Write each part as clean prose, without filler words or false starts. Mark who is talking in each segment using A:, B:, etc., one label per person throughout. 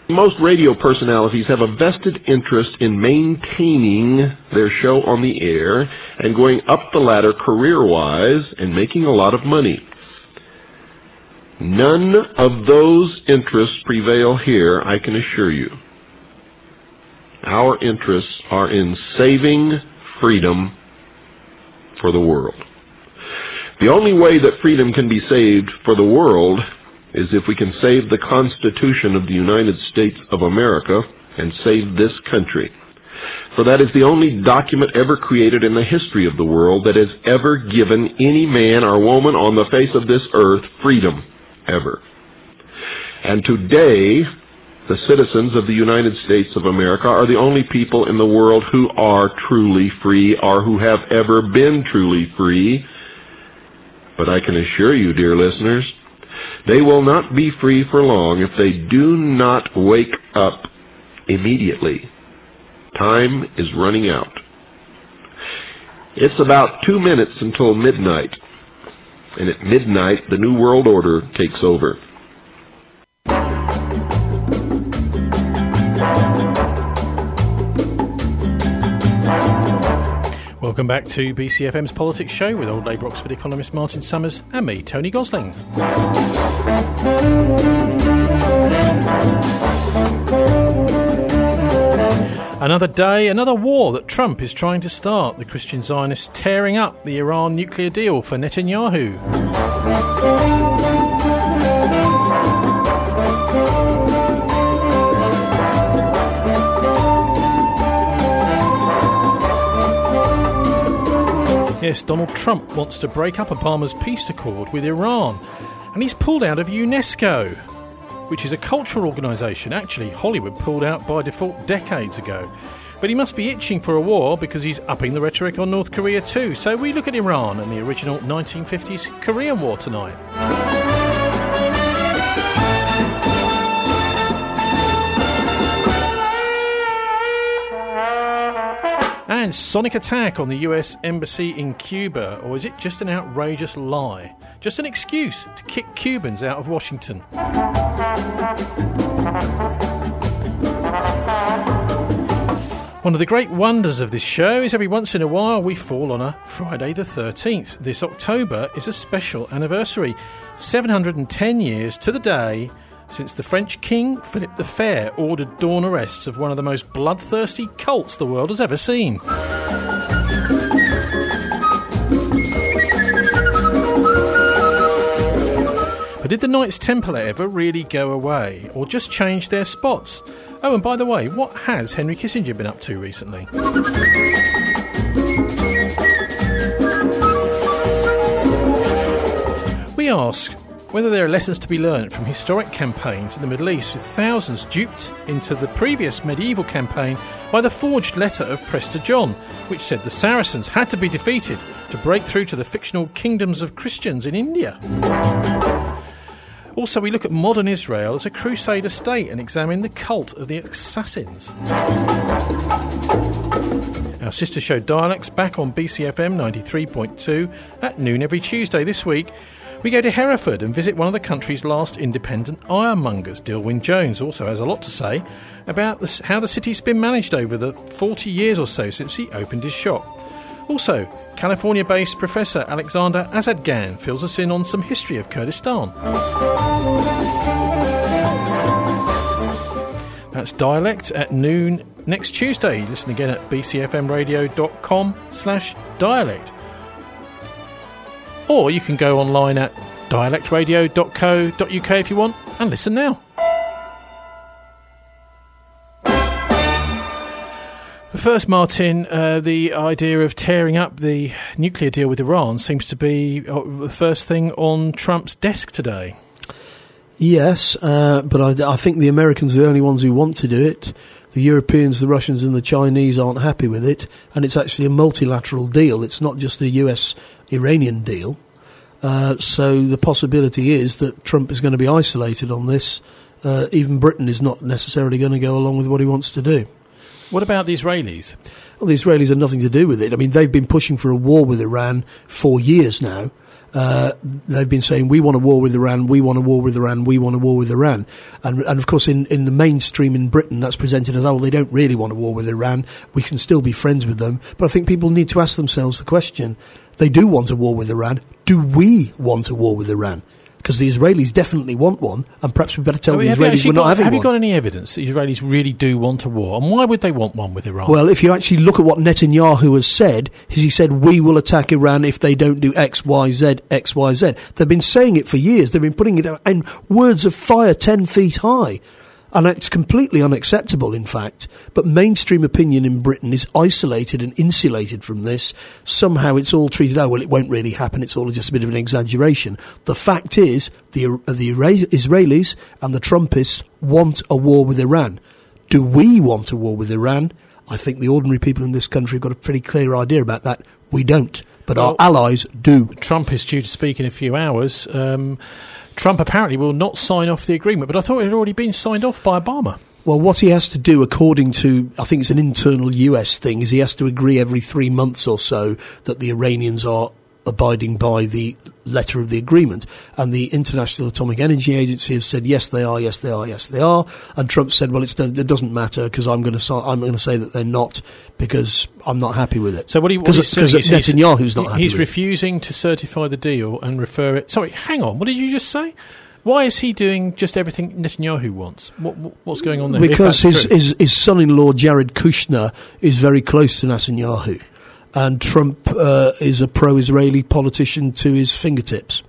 A: Most radio personalities have a vested interest in maintaining their show on the air and going up the ladder career-wise and making a lot of money. None of those interests prevail here, I can assure you. Our interests are in saving freedom for the world. The only way that freedom can be saved for the world is if we can save the Constitution of the United States of America and save this country. For that is the only document ever created in the history of the world that has ever given any man or woman on the face of this earth freedom, ever. And today, the citizens of the United States of America are the only people in the world who are truly free or who have ever been truly free. But I can assure you, dear listeners, they will not be free for long if they do not wake up immediately. Time is running out. It's about 2 minutes until midnight, and at midnight the New World Order takes over.
B: Welcome back to BCFM's Politics Show with Old Labour Oxford economist Martin Summers and me, Tony Gosling. Another day, another war that Trump is trying to start. The Christian Zionists tearing up the Iran nuclear deal for Netanyahu. Yes, Donald Trump wants to break up Obama's peace accord with Iran, and he's pulled out of UNESCO, which is a cultural organisation. Actually, Hollywood pulled out by default decades ago. But he must be itching for a war because he's upping the rhetoric on North Korea too. So we look at Iran and the original 1950s Korean War tonight. And sonic attack on the US embassy in Cuba, or is it just an outrageous lie? Just an excuse to kick Cubans out of Washington. One of the great wonders of this show is every once in a while we fall on a Friday the 13th. This October is a special anniversary. 710 years to the day since the French king, Philip the Fair, ordered dawn arrests of one of the most bloodthirsty cults the world has ever seen. But did the Knights Templar ever really go away, or just change their spots? Oh, and by the way, what has Henry Kissinger been up to recently? We ask whether there are lessons to be learnt from historic campaigns in the Middle East, with thousands duped into the previous medieval campaign by the forged letter of Prester John, which said the Saracens had to be defeated to break through to the fictional kingdoms of Christians in India. Also, we look at modern Israel as a crusader state and examine the cult of the assassins. Our sister show Dialects back on BCFM 93.2 at noon every Tuesday. This week, we go to Hereford and visit one of the country's last independent ironmongers. Dilwyn Jones also has a lot to say about how the city's been managed over the 40 years or so since he opened his shop. Also, California-based Professor Alexander Azadgan fills us in on some history of Kurdistan. That's Dialect at noon next Tuesday. Listen again at bcfmradio.com/dialect. Or you can go online at dialectradio.co.uk if you want and listen now. But first, Martin, the idea of tearing up the nuclear deal with Iran seems to be the first thing on Trump's desk today.
C: Yes, but I think the Americans are the only ones who want to do it. The Europeans, the Russians and the Chinese aren't happy with it, and it's actually a multilateral deal. It's not just a US-Iranian deal. So the possibility is that Trump is going to be isolated on this. Even Britain is not necessarily going to go along with what he wants to do.
B: What about the Israelis?
C: Well, the Israelis have nothing to do with it. I mean, they've been pushing for a war with Iran for years now, They've been saying, we want a war with Iran, we want a war with Iran, we want a war with Iran. And of course, in the mainstream in Britain, that's presented as, oh, well, they don't really want a war with Iran. We can still be friends with them. But I think people need to ask themselves the question, they do want a war with Iran. Do we want a war with Iran? Because the Israelis definitely want one, and perhaps we better tell the Israelis we're not having one.
B: Have you got any evidence that the Israelis really do want a war? And why would they want one with Iran?
C: Well, if you actually look at what Netanyahu has said, he said, we will attack Iran if they don't do X, Y, Z, X, Y, Z. They've been saying it for years. They've been putting it in words of fire 10 feet high. And it's completely unacceptable, in fact. But mainstream opinion in Britain is isolated and insulated from this. Somehow it's all treated, oh, well, it won't really happen. It's all just a bit of an exaggeration. The fact is, the Israelis and the Trumpists want a war with Iran. Do we want a war with Iran? I think the ordinary people in this country have got a pretty clear idea about that. We don't. But our allies do.
B: Trump is due to speak in a few hours. Trump apparently will not sign off the agreement, but I thought it had already been signed off by Obama.
C: Well, what he has to do, according to, I think it's an internal US thing, is he has to agree every 3 months or so that the Iranians are abiding by the letter of the agreement. And the International Atomic Energy Agency has said, yes, they are, yes, they are, yes, they are. And Trump said, well, it doesn't matter because I'm going to say that they're not because I'm not happy with it.
B: So because
C: Netanyahu's not happy
B: he's
C: with
B: refusing
C: it.
B: to certify the deal and refer it. Sorry, hang on. What did you just say? Why is he doing just everything Netanyahu wants? What's going on there?
C: Because his son-in-law, Jared Kushner, is very close to Netanyahu. And Trump is a pro-Israeli politician to his fingertips.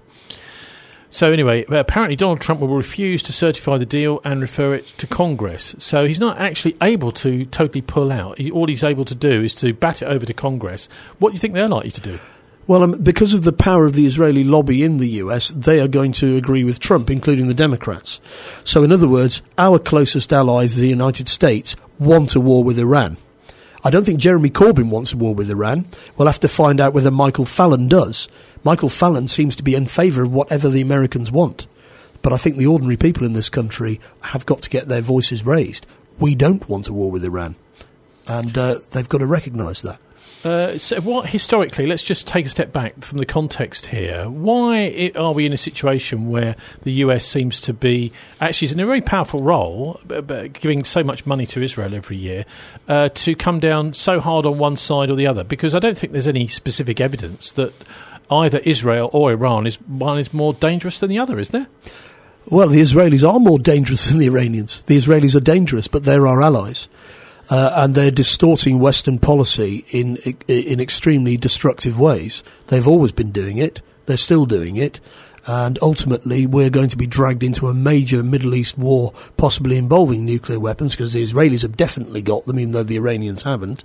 B: So anyway, apparently Donald Trump will refuse to certify the deal and refer it to Congress. So he's not actually able to totally pull out. All he's able to do is to bat it over to Congress. What do you think they're likely to do?
C: Well, because of the power of the Israeli lobby in the US, they are going to agree with Trump, including the Democrats. So in other words, our closest allies, the United States, want a war with Iran. I don't think Jeremy Corbyn wants a war with Iran. We'll have to find out whether Michael Fallon does. Michael Fallon seems to be in favour of whatever the Americans want. But I think the ordinary people in this country have got to get their voices raised. We don't want a war with Iran. And they've got to recognise that.
B: So what historically, let's just take a step back from the context here. Why are we in a situation where the US seems to be actually in a very powerful role, giving so much money to Israel every year, to come down so hard on one side or the other? Because I don't think there's any specific evidence that either Israel or Iran is more dangerous than the other, is there?
C: Well, the Israelis are more dangerous than the Iranians. The Israelis are dangerous, but they're our allies. And they're distorting Western policy in extremely destructive ways. They've always been doing it. They're still doing it. And ultimately, we're going to be dragged into a major Middle East war, possibly involving nuclear weapons, because the Israelis have definitely got them, even though the Iranians haven't,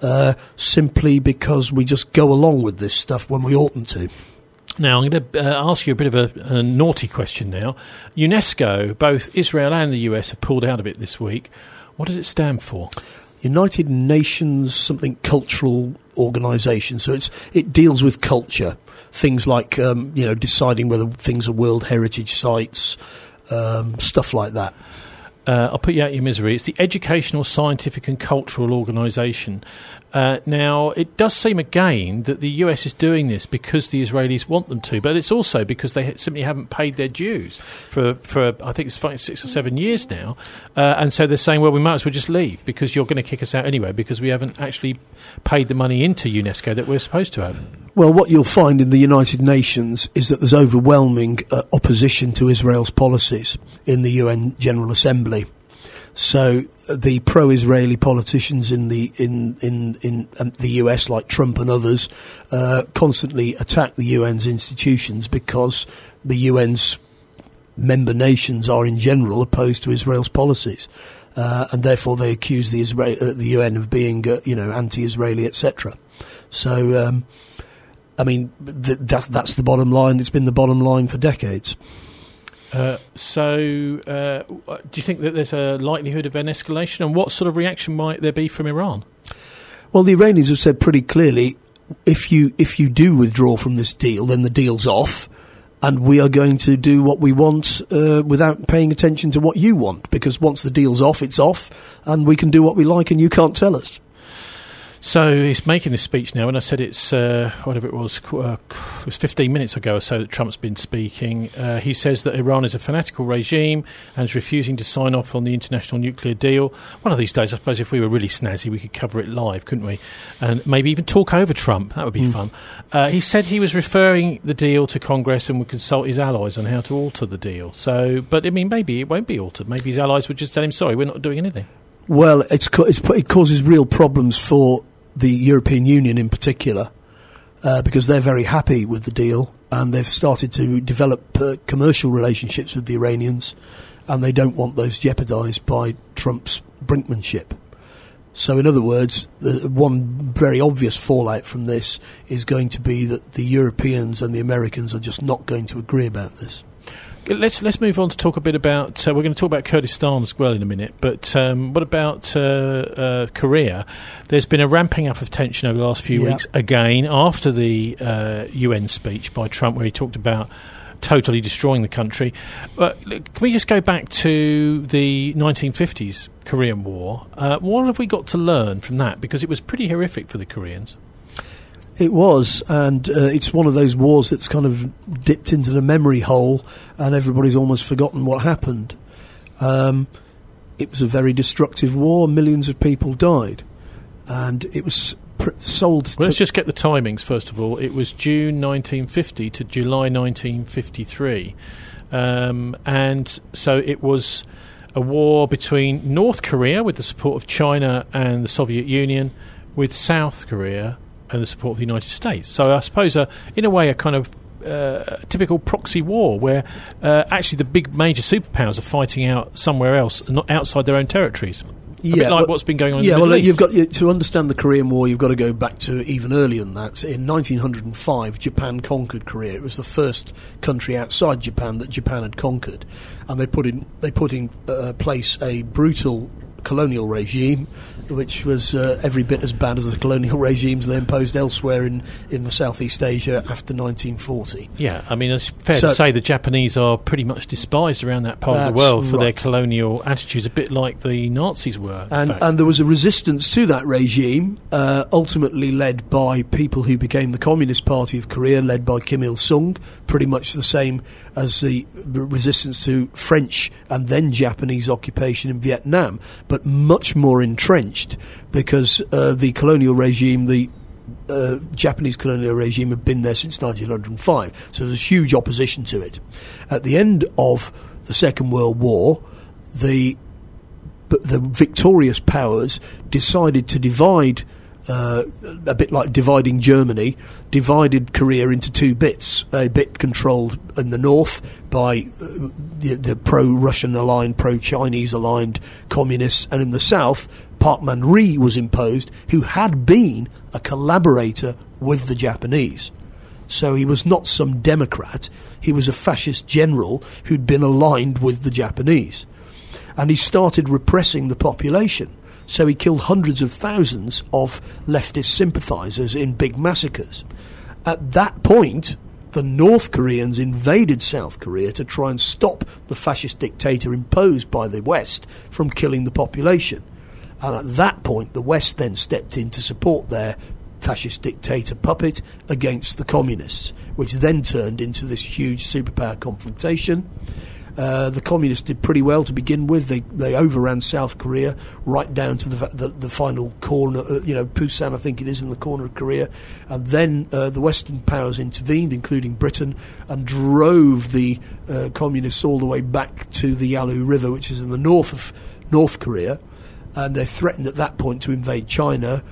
C: simply because we just go along with this stuff when we oughtn't to.
B: Now, I'm going to ask you a bit of a naughty question now. UNESCO, both Israel and the US, have pulled out of it this week. What does it stand for?
C: United Nations something cultural organisation. So it deals with culture, things like deciding whether things are World Heritage Sites, stuff like that.
B: I'll put you out of your misery. It's the Educational, Scientific and Cultural Organisation. Now, it does seem again that the US is doing this because the Israelis want them to, but it's also because they simply haven't paid their dues for I think it's 6 or 7 years now. And so they're saying, well, we might as well just leave because you're going to kick us out anyway because we haven't actually paid the money into UNESCO that we're supposed to have.
C: Well, what you'll find in the United Nations is that there's overwhelming opposition to Israel's policies in the UN General Assembly. So the pro-Israeli politicians in the US, like Trump and others, constantly attack the UN's institutions because the UN's member nations are in general opposed to Israel's policies, and therefore they accuse the UN of being, anti-Israeli, etc. So, that's the bottom line. It's been the bottom line for decades.
B: So do you think that there's a likelihood of an escalation, and what sort of reaction might there be from Iran?
C: Well, the Iranians have said pretty clearly, if you do withdraw from this deal, then the deal's off, and we are going to do what we want without paying attention to what you want, because once the deal's off, it's off, and we can do what we like, and you can't tell us.
B: So he's making this speech now, and I said it's, whatever it was 15 minutes ago or so that Trump's been speaking. He says that Iran is a fanatical regime and is refusing to sign off on the international nuclear deal. One of these days, I suppose, if we were really snazzy, we could cover it live, couldn't we? And maybe even talk over Trump. That would be fun. He said he was referring the deal to Congress and would consult his allies on how to alter the deal. So, but, I mean, maybe it won't be altered. Maybe his allies would just tell him, sorry, we're not doing anything.
C: Well, it causes real problems for the European Union in particular, because they're very happy with the deal and they've started to develop commercial relationships with the Iranians, and they don't want those jeopardised by Trump's brinkmanship. So, in other words, the one very obvious fallout from this is going to be that the Europeans and the Americans are just not going to agree about this.
B: Let's move on to talk a bit about. We're going to talk about Kurdistan as well in a minute. But what about Korea? There's been a ramping up of tension over the last few weeks again after the UN speech by Trump, where he talked about totally destroying the country. Can we just go back to the 1950s Korean War? What have we got to learn from that? Because it was pretty horrific for the Koreans.
C: It was, and it's one of those wars that's kind of dipped into the memory hole, and everybody's almost forgotten what happened. It was a very destructive war. Millions of people died, and it was sold.
B: Well, let's just get the timings first of all. It was June 1950 to July 1953, and so it was a war between North Korea with the support of China and the Soviet Union, with South Korea and the support of the United States. So I suppose, in a way, a kind of typical proxy war where actually the big major superpowers are fighting out somewhere else, not outside their own territories. A bit like what's been going on in the Middle East.
C: You've got to understand the Korean War. You've got to go back to even earlier than that. In 1905, Japan conquered Korea. It was the first country outside Japan that Japan had conquered, and they put in place a brutal colonial regime, which was every bit as bad as the colonial regimes they imposed elsewhere in the Southeast Asia after 1940.
B: Yeah, I mean, it's fair to say the Japanese are pretty much despised around that part of the world for their colonial attitudes, a bit like the Nazis were.
C: And there was a resistance to that regime, ultimately led by people who became the Communist Party of Korea, led by Kim Il-sung, pretty much the same as the resistance to French and then Japanese occupation in Vietnam, but much more entrenched because the colonial regime, the Japanese colonial regime, had been there since 1905. So there's huge opposition to it. At the end of the Second World War, the victorious powers decided to divide, a bit like dividing Germany, divided Korea into two bits. A bit controlled in the north by the pro-Russian aligned, pro-Chinese aligned communists, and in the south, Park Man-ri was imposed, who had been a collaborator with the Japanese. So he was not some democrat, he was a fascist general who'd been aligned with the Japanese. And he started repressing the population. So he killed hundreds of thousands of leftist sympathisers in big massacres. At that point, the North Koreans invaded South Korea to try and stop the fascist dictator imposed by the West from killing the population. And at that point, the West then stepped in to support their fascist dictator puppet against the communists, which then turned into this huge superpower confrontation. The communists did pretty well to begin with. They overran South Korea right down to the final corner, Busan, I think it is, in the corner of Korea. And then the Western powers intervened, including Britain, and drove the communists all the way back to the Yalu River, which is in the north of North Korea. And they threatened at that point to invade China.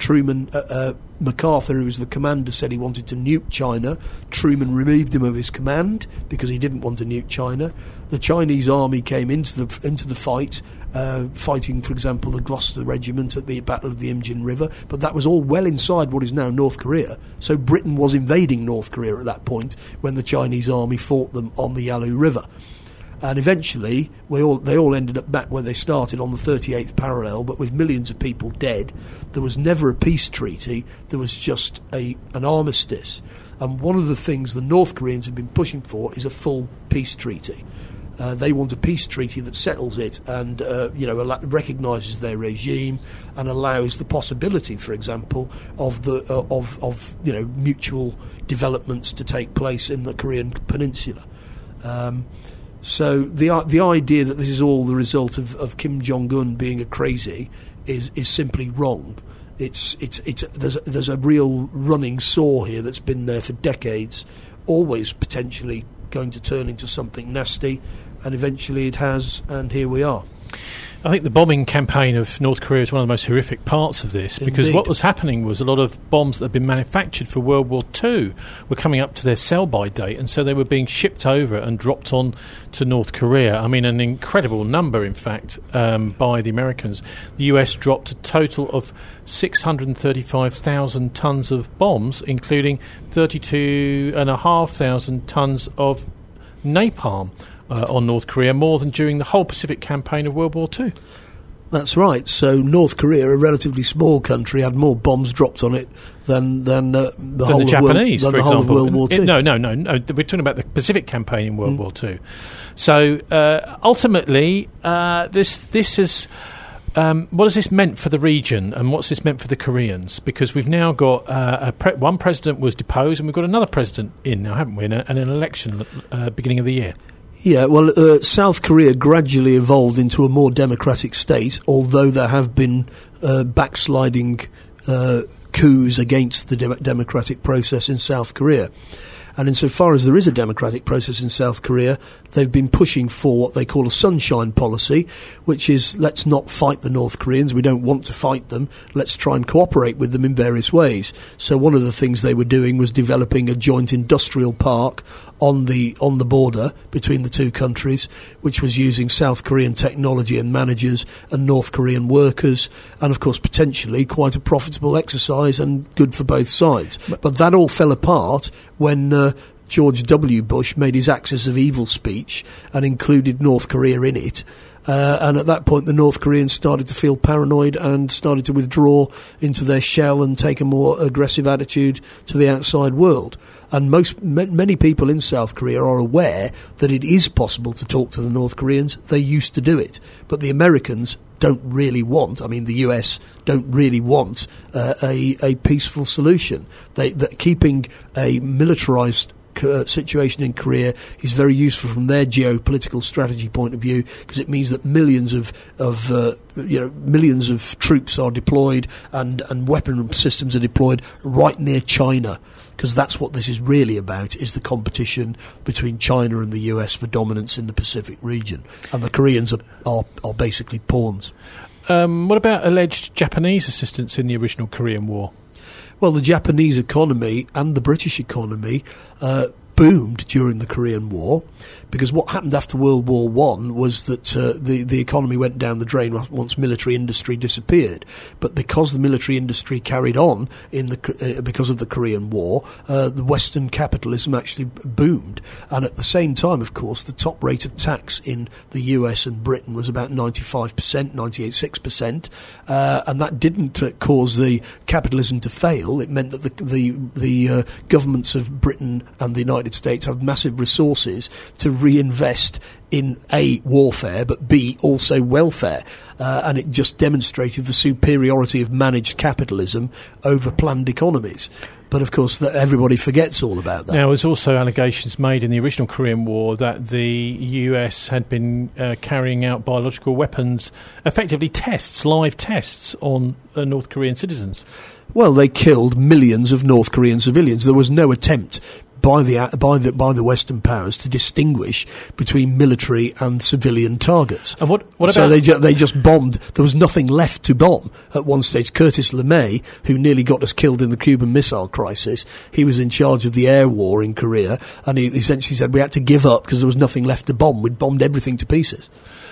C: MacArthur, who was the commander, said he wanted to nuke China. Truman removed him of his command because he didn't want to nuke China. The Chinese army came into the fight, fighting, for example, the Gloucester Regiment at the Battle of the Imjin River, but that was all well inside what is now North Korea. So Britain was invading North Korea at that point when the Chinese army fought them on the Yalu River. And eventually, they all ended up back where they started, on the 38th parallel, but with millions of people dead. There was never a peace treaty. There was just an armistice. And one of the things the North Koreans have been pushing for is a full peace treaty. They want a peace treaty that settles it and recognises their regime and allows the possibility, for example, of mutual developments to take place in the Korean Peninsula. So the idea that this is all the result of Kim Jong-un being a crazy is simply wrong. There's a real running saw here that's been there for decades, always potentially going to turn into something nasty, and eventually it has, and here we are.
B: I think the bombing campaign of North Korea is one of the most horrific parts of this, because
C: Indeed.
B: what was happening was a lot of bombs that had been manufactured for World War II were coming up to their sell-by date, and so they were being shipped over and dropped on to North Korea. I mean, an incredible number, in fact, by the Americans. The US dropped a total of 635,000 tonnes of bombs, including 32,500 tonnes of napalm on North Korea, more than during the whole Pacific campaign of World War II.
C: That's right. So North Korea, a relatively small country, had more bombs dropped on it than the
B: Japanese, for example.
C: Whole of World War II.
B: No. We're talking about the Pacific campaign in World War II. So ultimately, this is. What has this meant for the region, and what's this meant for the Koreans? Because we've now got one president was deposed, and we've got another president in now, haven't we? And an election beginning of the year.
C: Yeah, well, South Korea gradually evolved into a more democratic state, although there have been backsliding coups against the democratic process in South Korea. And insofar as there is a democratic process in South Korea, they've been pushing for what they call a sunshine policy, which is, let's not fight the North Koreans, we don't want to fight them, let's try and cooperate with them in various ways. So one of the things they were doing was developing a joint industrial park on the border between the two countries, which was using South Korean technology and managers and North Korean workers, and of course potentially quite a profitable exercise and good for both sides. But that all fell apart when George W. Bush made his Axis of Evil speech and included North Korea in it. And at that point, the North Koreans started to feel paranoid and started to withdraw into their shell and take a more aggressive attitude to the outside world. And many people in South Korea are aware that it is possible to talk to the North Koreans. They used to do it. But the Americans don't really want, the US don't really want a peaceful solution. Keeping a militarized situation in Korea is very useful from their geopolitical strategy point of view, because it means that millions of troops are deployed and weapon systems are deployed right near China, because that's what this is really about, is the competition between China and the US for dominance in the Pacific region, and the Koreans are basically pawns.
B: What about alleged Japanese assistance in the original Korean War?
C: Well, the Japanese economy and the British economy boomed during the Korean War, because what happened after World War I was that the economy went down the drain once military industry disappeared. But because the military industry carried on because of the Korean War, the Western capitalism actually boomed. And at the same time, of course, the top rate of tax in the US and Britain was about 95%, 98.6%, and that didn't cause the capitalism to fail. It meant that the governments of Britain and the United States have massive resources to reinvest in A, warfare, but B, also welfare. And it just demonstrated the superiority of managed capitalism over planned economies. But of course, everybody forgets all about that.
B: Now, there's also allegations made in the original Korean War that the US had been carrying out biological weapons, effectively live tests on North Korean citizens.
C: Well, they killed millions of North Korean civilians. There was no attempt by the Western powers to distinguish between military and civilian targets.
B: And what about?
C: So they just bombed. There was nothing left to bomb at one stage. Curtis LeMay, who nearly got us killed in the Cuban Missile Crisis, he was in charge of the air war in Korea, and he essentially said we had to give up because there was nothing left to bomb. We'd bombed everything to pieces.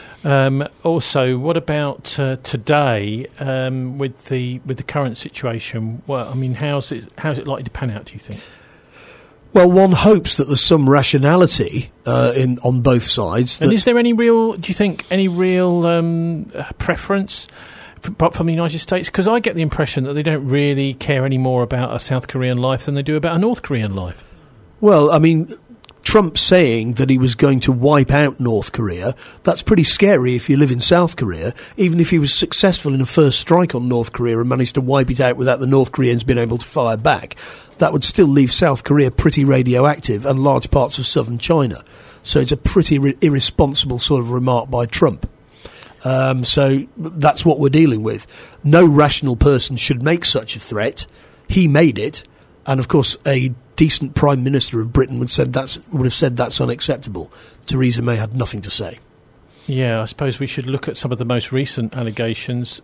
B: Also, what about today with the current situation? Well, how's it likely to pan out, do you think?
C: Well, one hopes that there's some rationality on both sides.
B: And is there do you think, any real preference from the United States? Because I get the impression that they don't really care any more about a South Korean life than they do about a North Korean life.
C: Well, Trump saying that he was going to wipe out North Korea, that's pretty scary if you live in South Korea. Even if he was successful in a first strike on North Korea and managed to wipe it out without the North Koreans being able to fire back, that would still leave South Korea pretty radioactive and large parts of southern China. So it's a pretty irresponsible sort of remark by Trump. So that's what we're dealing with. No rational person should make such a threat. He made it, and of course a decent Prime Minister of Britain would have said that's unacceptable. Theresa May had nothing to say.
B: Yeah, I suppose we should look at some of the most recent allegations.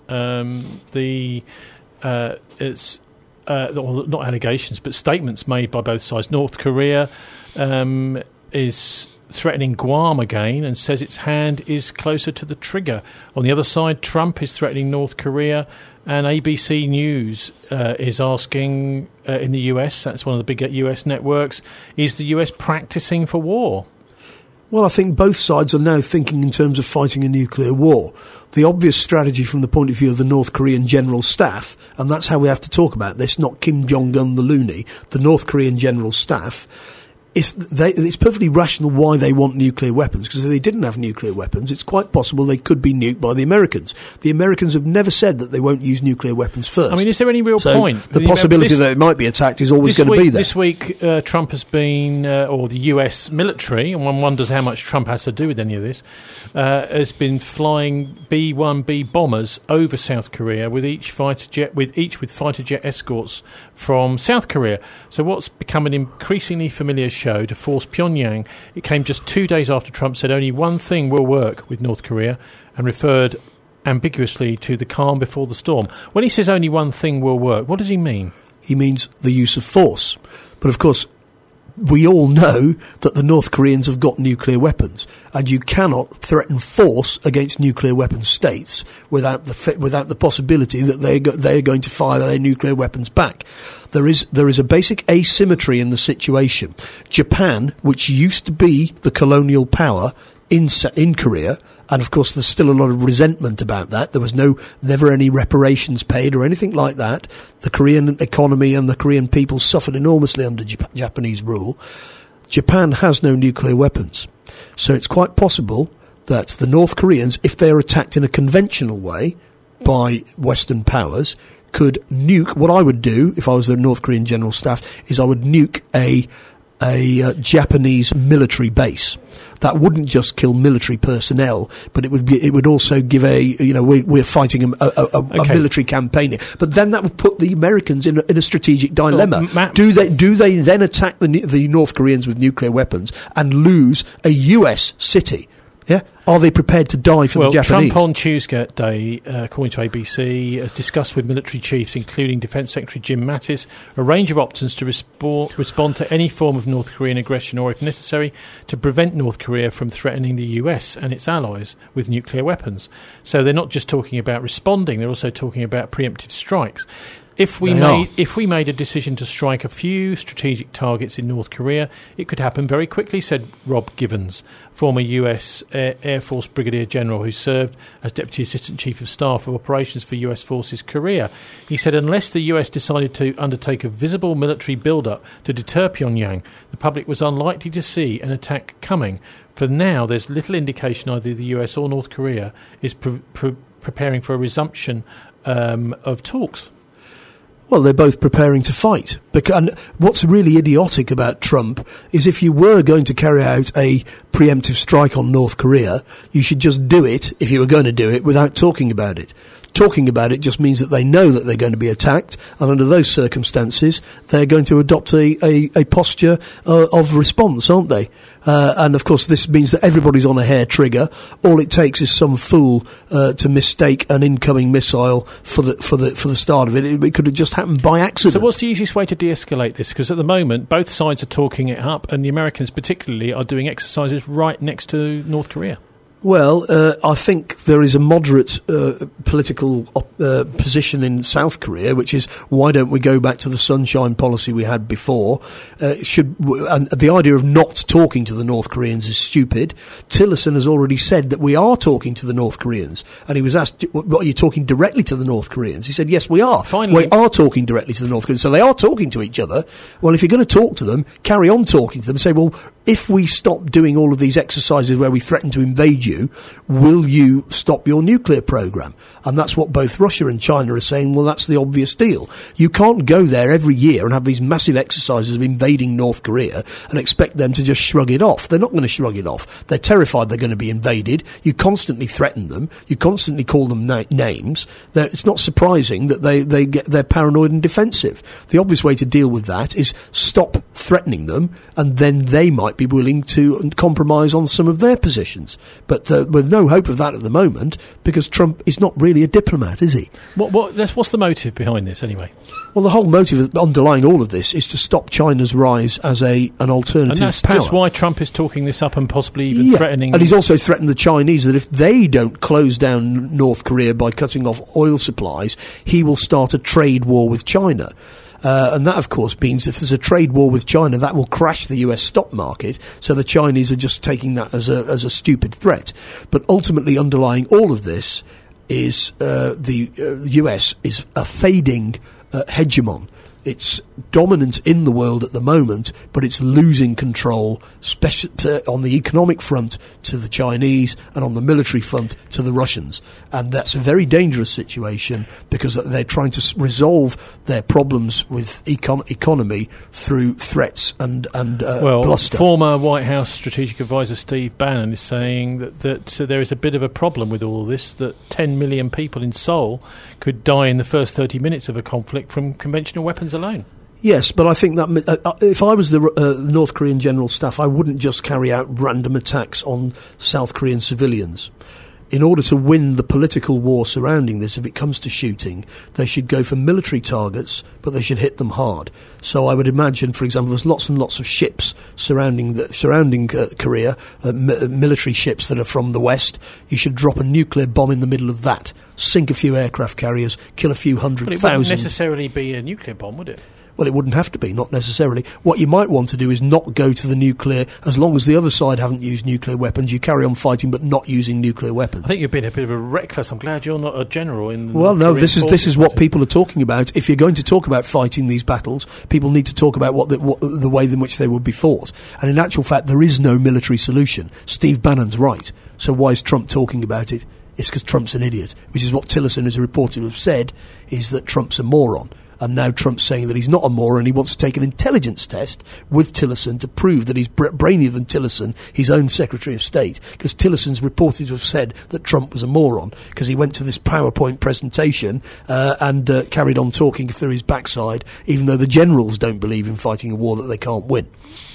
B: It's not allegations, but statements made by both sides. North Korea is threatening Guam again and says its hand is closer to the trigger. On the other side, Trump is threatening North Korea, and ABC News is asking in the US, that's one of the big US networks, is the US practicing for war?
C: Well, I think both sides are now thinking in terms of fighting a nuclear war. The obvious strategy from the point of view of the North Korean General Staff, and that's how we have to talk about this, not Kim Jong-un the loony, the North Korean General Staff, it's perfectly rational why they want nuclear weapons, because if they didn't have nuclear weapons, it's quite possible they could be nuked by the Americans. The Americans have never said that they won't use nuclear weapons first.
B: I mean, is there any real point?
C: The possibility that it might be attacked is always going to be there.
B: This week, Trump has been, or the US military, and one wonders how much Trump has to do with any of this, has been flying B-1B bombers over South Korea with each with fighter jet escorts from South Korea. So what's become an increasingly familiar show to force Pyongyang. It came just 2 days after Trump said only one thing will work with North Korea and referred ambiguously to the calm before the storm. When he says only one thing will work, what does he mean?
C: He means the use of force. But of course, we all know that the North Koreans have got nuclear weapons, and you cannot threaten force against nuclear weapon states without the possibility that they are going to fire their nuclear weapons back. There is a basic asymmetry in the situation. Japan, which used to be the colonial power in Korea, and of course there's still a lot of resentment about that. There was never any reparations paid or anything like that. The Korean economy and the Korean people suffered enormously under Japanese rule. Japan has no nuclear weapons. So it's quite possible that the North Koreans, if they are attacked in a conventional way by Western powers, could nuke. What I would do if I was the North Korean General Staff is I would nuke a Japanese military base. That wouldn't just kill military personnel, but it would also give we're fighting a military campaign. But then that would put the Americans in a strategic dilemma. Do they then attack the North Koreans with nuclear weapons and lose a US city? Yeah, are they prepared to die for the Japanese?
B: Trump on Tuesday, according to ABC, discussed with military chiefs, including Defence Secretary Jim Mattis, a range of options to respond to any form of North Korean aggression, or, if necessary, to prevent North Korea from threatening the US and its allies with nuclear weapons. So they're not just talking about responding; they're also talking about preemptive strikes. If we made a decision to strike a few strategic targets in North Korea, it could happen very quickly, said Rob Givens, former US Air Force Brigadier General who served as Deputy Assistant Chief of Staff of Operations for US Forces Korea. He said unless the US decided to undertake a visible military build-up to deter Pyongyang, the public was unlikely to see an attack coming. For now, there's little indication either the US or North Korea is preparing for a resumption of talks.
C: Well, they're both preparing to fight. And what's really idiotic about Trump is if you were going to carry out a preemptive strike on North Korea, you should just do it, if you were going to do it, without talking about it. Talking about it just means that they know that they're going to be attacked, and under those circumstances, they're going to adopt a posture of response, aren't they? And of course, this means that everybody's on a hair trigger. All it takes is some fool to mistake an incoming missile for the start of it. It could have just happened by accident.
B: So, what's the easiest way to de-escalate this? Because at the moment, both sides are talking it up, and the Americans, particularly, are doing exercises right next to North Korea.
C: Well, I think there is a moderate political position in South Korea, which is, why don't we go back to the sunshine policy we had before? And the idea of not talking to the North Koreans is stupid. Tillerson has already said that we are talking to the North Koreans, and he was asked, "What, are you talking directly to the North Koreans?" He said, "Yes, we are.
B: Finally.
C: We are talking directly to the North Koreans." So they are talking to each other. Well, if you're going to talk to them, carry on talking to them. Say, well, if we stop doing all of these exercises where we threaten to invade you, will you stop your nuclear program? And that's what both Russia and China are saying. Well, that's the obvious deal. You can't go there every year and have these massive exercises of invading North Korea and expect them to just shrug it off. They're not going to shrug it off. They're terrified they're going to be invaded. You constantly threaten them. You constantly call them names. It's not surprising that they're paranoid and defensive. The obvious way to deal with that is stop threatening them, and then they might be willing to compromise on some of their positions. But with no hope of that at the moment, because Trump is not really a diplomat, is he?
B: What's the motive behind this, anyway?
C: Well, the whole motive underlying all of this is to stop China's rise as an alternative
B: and that's
C: power.
B: Just why Trump is talking this up and possibly even threatening...
C: And he's also threatened the Chinese that if they don't close down North Korea by cutting off oil supplies, he will start a trade war with China. And that, of course, means if there's a trade war with China, that will crash the US stock market. So the Chinese are just taking that as a stupid threat. But ultimately, underlying all of this is the US is a fading hegemon. It's dominant in the world at the moment, but it's losing control, on the economic front to the Chinese and on the military front to the Russians. And that's a very dangerous situation because they're trying to resolve their problems with economy through threats and bluster.
B: Former White House Strategic Advisor Steve Bannon is saying that there is a bit of a problem with all this, that 10 million people in Seoul could die in the first 30 minutes of a conflict from conventional weapons alone.
C: Yes, but I think that if I was the North Korean General Staff, I wouldn't just carry out random attacks on South Korean civilians. In order to win the political war surrounding this, if it comes to shooting, they should go for military targets, but they should hit them hard. So I would imagine, for example, there's lots and lots of ships surrounding Korea, military ships that are from the West. You should drop a nuclear bomb in the middle of that, sink a few aircraft carriers, kill a few hundred thousand.
B: But it wouldn't necessarily be a nuclear bomb, would it?
C: Well, it wouldn't have to be, not necessarily. What you might want to do is not go to the nuclear. As long as the other side haven't used nuclear weapons, you carry on fighting but not using nuclear weapons.
B: I think you've been a bit of a reckless. I'm glad you're not a general in the
C: Well,
B: North
C: no,
B: Korean
C: this is what people are talking about. If you're going to talk about fighting these battles, people need to talk about the way in which they would be fought. And in actual fact, there is no military solution. Steve Bannon's right. So why is Trump talking about it? It's because Trump's an idiot, which is what Tillerson has reported to have said, is that Trump's a moron. And now Trump's saying that he's not a moron. He wants to take an intelligence test with Tillerson to prove that he's brainier than Tillerson, his own Secretary of State, because Tillerson's reported to have said that Trump was a moron because he went to this PowerPoint presentation and carried on talking through his backside, even though the generals don't believe in fighting a war that they can't win.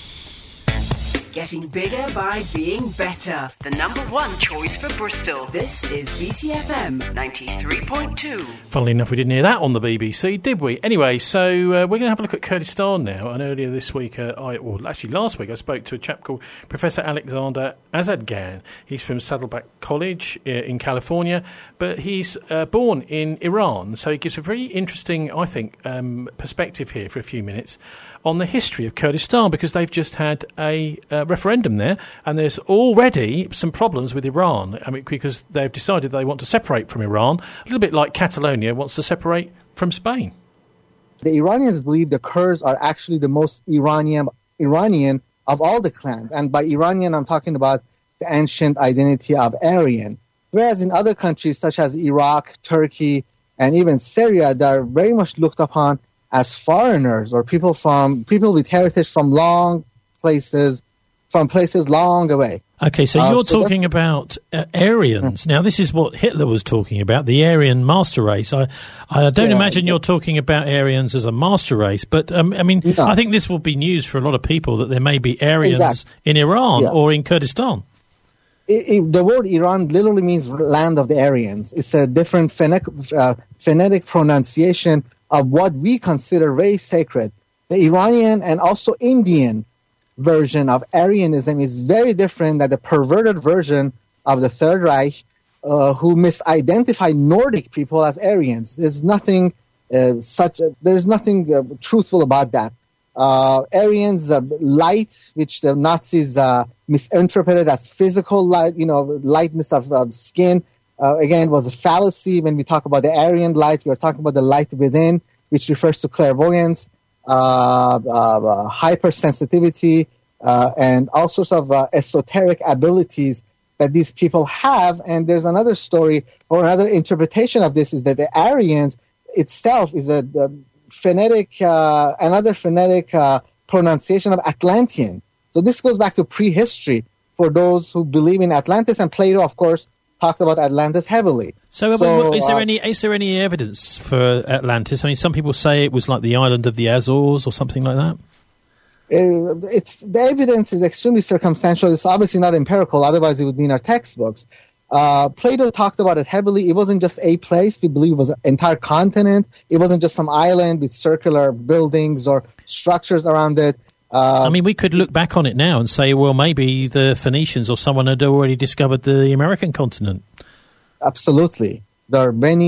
D: Getting bigger by being better. The number one choice for Bristol. This is BCFM 93.2.
B: Funnily enough, we didn't hear that on the BBC, did we? Anyway, so we're going to have a look at Kurdistan now. And earlier this week, last week, I spoke to a chap called Professor Alexander Azadgan. He's from Saddleback College in California, but he's born in Iran. So he gives a very interesting, I think, perspective here for a few minutes on the history of Kurdistan, because they've just had a referendum there, and there's already some problems with Iran. I mean, because they've decided they want to separate from Iran, a little bit like Catalonia wants to separate from Spain.
E: The Iranians believe the Kurds are actually the most Iranian of all the clans, and by Iranian I'm talking about the ancient identity of Aryan. Whereas in other countries such as Iraq, Turkey, and even Syria, they're very much looked upon as foreigners or people with heritage from places long away.
B: Okay, so you're talking about Aryans. Now, this is what Hitler was talking about, the Aryan master race. I don't imagine you're talking about Aryans as a master race, but no. I think this will be news for a lot of people that there may be Aryans in Iran or in Kurdistan.
E: The word Iran literally means land of the Aryans. It's a different phonetic pronunciation of what we consider very sacred. The Iranian and also Indian version of Aryanism is very different than the perverted version of the Third Reich who misidentified Nordic people as Aryans. There's nothing truthful about that. Aryans, light, which the Nazis misinterpreted as physical light, lightness of skin, again, was a fallacy. When we talk about the Aryan light, we are talking about the light within, which refers to clairvoyance, hypersensitivity, and all sorts of esoteric abilities that these people have. And there's another story or another interpretation of this, is that the Aryans itself is another phonetic pronunciation of Atlantean. So this goes back to prehistory for those who believe in Atlantis, and Plato, of course, talked about Atlantis heavily.
B: So is there any evidence for Atlantis? I mean, some people say it was like the island of the Azores or something like that.
E: The evidence is extremely circumstantial. It's obviously not empirical, otherwise it would be in our textbooks. Plato talked about it heavily. It wasn't just a place. We believe it was an entire continent. It wasn't just some island with circular buildings or structures around it.
B: I mean, we could look back on it now and say, well, maybe the Phoenicians or someone had already discovered the American continent.
E: Absolutely. There are many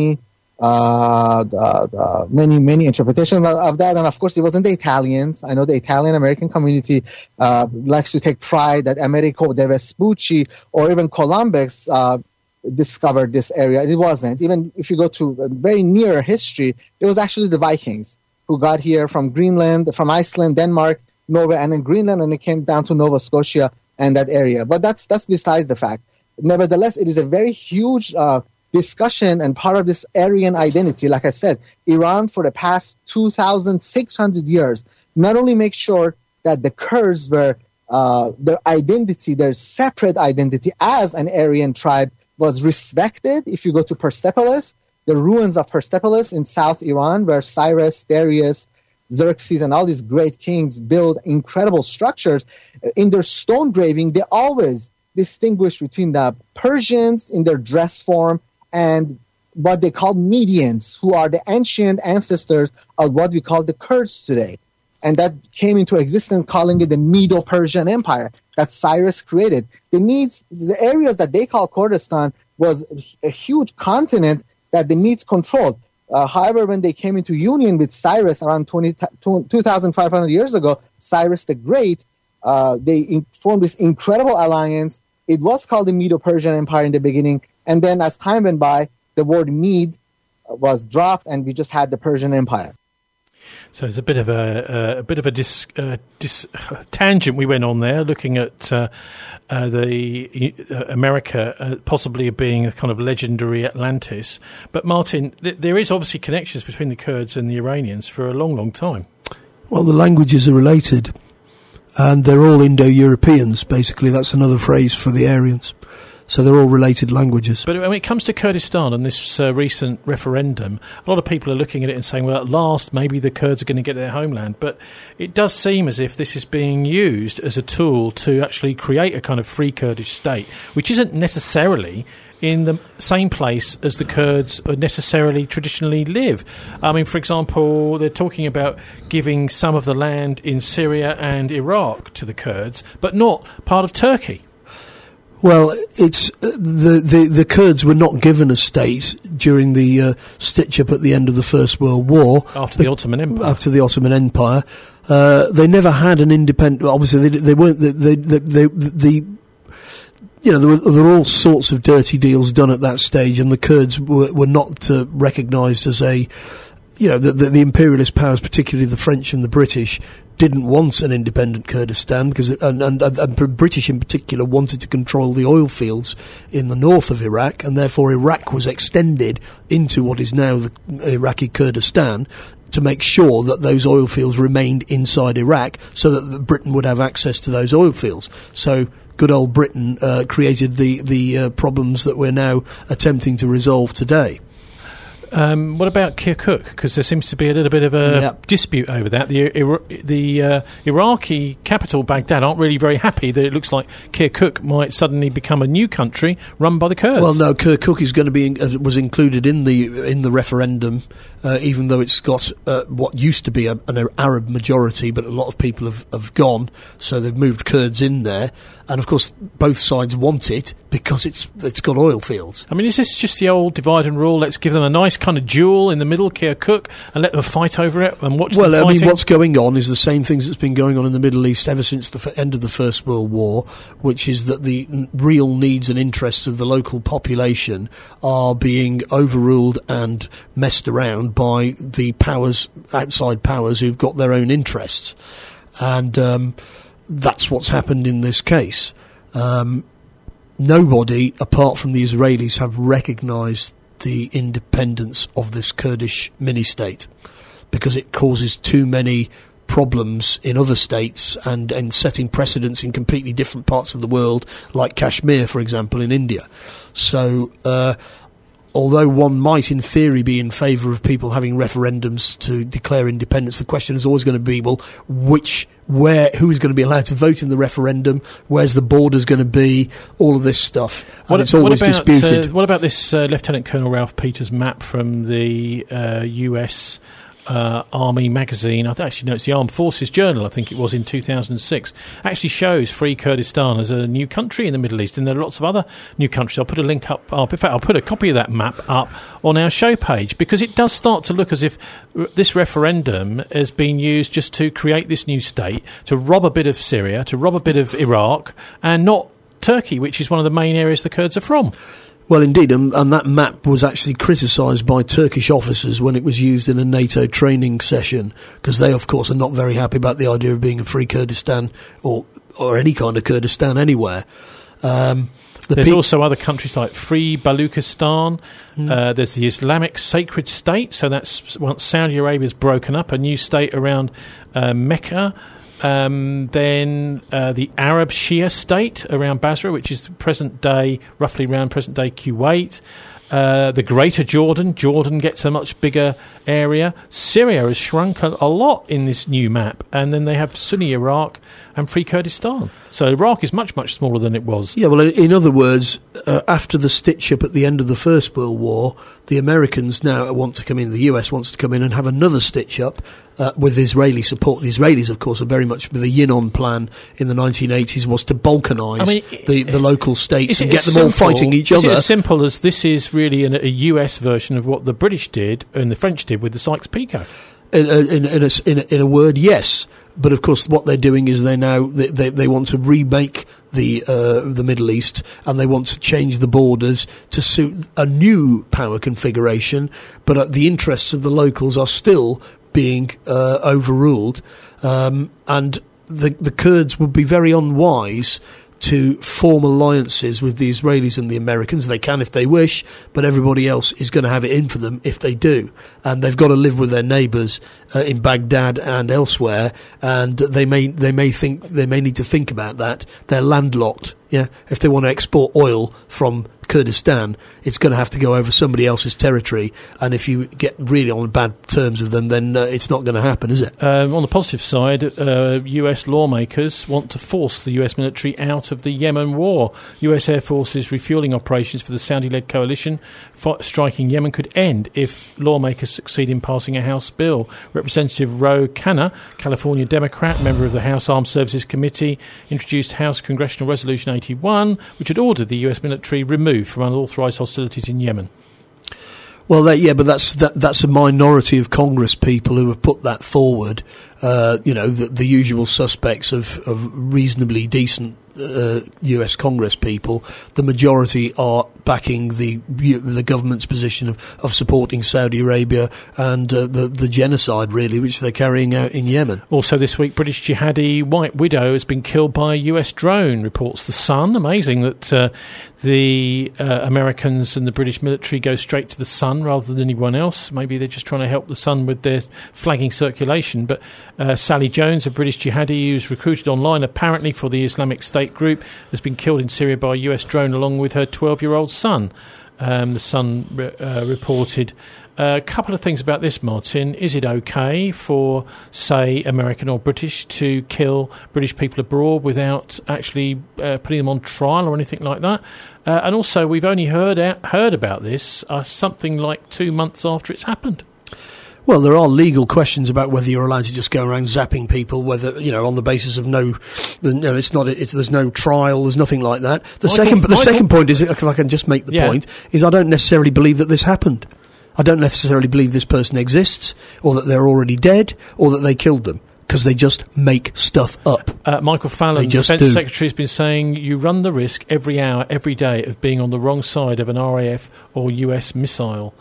E: interpretations of that. And of course, it wasn't the Italians. I know the Italian-American community likes to take pride that Amerigo de Vespucci or even Columbus discovered this area. It wasn't. Even if you go to a very near history, it was actually the Vikings who got here from Greenland, from Iceland, Denmark, Norway, and then Greenland, and they came down to Nova Scotia and that area. But that's besides the fact. Nevertheless, it is a very huge discussion and part of this Aryan identity. Like I said, Iran for the past 2,600 years not only makes sure that the Kurds were their identity, their separate identity as an Aryan tribe was respected. If you go to Persepolis, the ruins of Persepolis in South Iran, where Cyrus, Darius, Xerxes, and all these great kings build incredible structures, in their stone graving, they always distinguish between the Persians in their dress form and what they call Medians, who are the ancient ancestors of what we call the Kurds today. And that came into existence, calling it the Medo-Persian Empire that Cyrus created. The areas that they call Kurdistan was a huge continent that the Medes controlled. However, when they came into union with Cyrus around 2,500 years ago, Cyrus the Great, they formed this incredible alliance. It was called the Medo-Persian Empire in the beginning, and then as time went by, the word Mede was dropped, and we just had the Persian Empire.
B: So it's a bit of a tangent we went on there, looking at America possibly being a kind of legendary Atlantis. But Martin, there is obviously connections between the Kurds and the Iranians for a long, long time.
C: Well, the languages are related, and they're all Indo-Europeans. Basically, that's another phrase for the Aryans. So they're all related languages.
B: But when it comes to Kurdistan and this recent referendum, a lot of people are looking at it and saying, well, at last, maybe the Kurds are going to get their homeland. But it does seem as if this is being used as a tool to actually create a kind of free Kurdish state, which isn't necessarily in the same place as the Kurds necessarily traditionally live. I mean, for example, they're talking about giving some of the land in Syria and Iraq to the Kurds, but not part of Turkey.
C: Well, it's the Kurds were not given a state during the stitch-up at the end of the First World War.
B: After the Ottoman Empire.
C: They never had an independent. Obviously, they weren't. There were all sorts of dirty deals done at that stage, and the Kurds were not recognised as the imperialist powers, particularly the French and the British, didn't want an independent Kurdistan because and the British in particular wanted to control the oil fields in the north of Iraq, and therefore Iraq was extended into what is now the Iraqi Kurdistan to make sure that those oil fields remained inside Iraq so that Britain would have access to those oil fields. So good old Britain created the problems that we're now attempting to resolve today.
B: What about Kirkuk? Because there seems to be a little bit of a dispute over that. The Iraqi capital, Baghdad, aren't really very happy that it looks like Kirkuk might suddenly become a new country run by the Kurds.
C: Well, no, Kirkuk is going to be was included in the referendum, even though it's got what used to be an Arab majority, but a lot of people have gone, so they've moved Kurds in there. And of course, both sides want it because it's got oil fields.
B: I mean, is this just the old divide and rule? Let's give them a nice kind of duel in the middle, Kirkuk, and let them fight over it and watch them fighting?
C: Well, I mean, what's going on is the same things that's been going on in the Middle East ever since the end of the First World War, which is that the real needs and interests of the local population are being overruled and messed around by the powers, outside powers, who've got their own interests. And that's what's happened in this case. Nobody, apart from the Israelis, have recognised the independence of this Kurdish mini-state because it causes too many problems in other states and setting precedents in completely different parts of the world, like Kashmir, for example, in India. So although one might, in theory, be in favour of people having referendums to declare independence, the question is always going to be, well, who is going to be allowed to vote in the referendum? Where's the borders going to be? All of this stuff. And it's always disputed.
B: What about this Lieutenant Colonel Ralph Peters map from the US Army magazine? It's the Armed Forces Journal, I think it was, in 2006. Actually shows Free Kurdistan as a new country in the Middle East, and there are lots of other new countries. I'll put a link up. In fact, I'll put a copy of that map up on our show page, because it does start to look as if this referendum has been used just to create this new state, to rob a bit of Syria, to rob a bit of Iraq, and not Turkey, which is one of the main areas the Kurds are from.
C: Well, indeed, and that map was actually criticised by Turkish officers when it was used in a NATO training session, because they, of course, are not very happy about the idea of being a free Kurdistan or any kind of Kurdistan anywhere.
B: There's also other countries like Free Baluchistan. There's the Islamic Sacred State, so that's once Saudi Arabia's broken up, a new state around Mecca. Then the Arab Shia state around Basra, which is roughly around present-day Kuwait. The Greater Jordan. Jordan gets a much bigger area. Syria has shrunk a lot in this new map. And then they have Sunni Iraq and Free Kurdistan. So Iraq is much, much smaller than it was.
C: Yeah, well, in other words, after the stitch-up at the end of the First World War, the Americans now want to come in, the US wants to come in and have another stitch-up with Israeli support. The Israelis, of course, are very much with the Yinon plan in the 1980s was to balkanise the local states and get them all fighting each other.
B: Is it as simple as this is really a US version of what the British did and the French did with the Sykes-Picot?
C: In a word, yes. But of course, what they're doing is they want to remake the Middle East, and they want to change the borders to suit a new power configuration. But the interests of the locals are still being overruled, and the Kurds would be very unwise to form alliances with the Israelis and the Americans. They can if they wish, but everybody else is going to have it in for them if they do. And they've got to live with their neighbours in Baghdad and elsewhere, and they may need to think about that. They're landlocked. Yeah, if they want to export oil from Kurdistan, it's going to have to go over somebody else's territory, and if you get really on bad terms with them, then it's not going to happen, is it?
B: On the positive side, US lawmakers want to force the US military out of the Yemen war. US Air Force's refuelling operations for the Saudi-led coalition striking Yemen could end if lawmakers succeed in passing a House bill. Representative Ro Khanna, California Democrat, member of the House Armed Services Committee, introduced House Congressional Resolution 81, which had ordered the US military removed from unauthorised hostilities in Yemen.
C: Well, but that's a minority of Congress people who have put that forward. The usual suspects of reasonably decent US Congress people. The majority are backing the government's position of supporting Saudi Arabia and the genocide, really, which they're carrying out in Yemen.
B: Also this week, British jihadi White Widow has been killed by a US drone, reports The Sun. Amazing that the Americans and the British military go straight to the sun rather than anyone else. Maybe they're just trying to help the sun with their flagging circulation. But Sally Jones, a British jihadi who's recruited online apparently for the Islamic State group, has been killed in Syria by a US drone along with her 12-year-old son. The Sun reported. A couple of things about this, Martin. Is it okay for, say, American or British to kill British people abroad without actually putting them on trial or anything like that? And also, we've only heard about this something like 2 months after it's happened.
C: Well, there are legal questions about whether you're allowed to just go around zapping people, whether, on the basis of there's no trial, there's nothing like that. The second point is, if I can just make the point, is I don't necessarily believe that this happened. I don't necessarily believe this person exists, or that they're already dead, or that they killed them. Because they just make stuff up.
B: Michael Fallon, the Defence Secretary, has been saying you run the risk every hour, every day of being on the wrong side of an RAF or US missile.